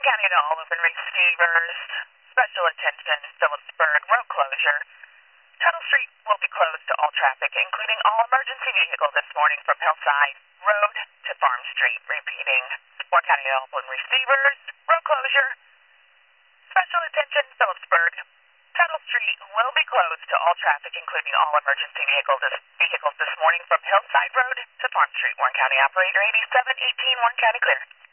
County to all open receivers. Special attention, Phillipsburg road closure. Tuttle Street will be closed to all traffic, including all emergency vehicles this morning from Hillside Road to Farm Street. Repeating, Warren County to all open receivers. Road closure. Special attention, Phillipsburg. Tuttle Street will be closed to all traffic, including all emergency vehicles this morning from Hillside Road to Farm Street. Warren County operator 8718, Warren County clear.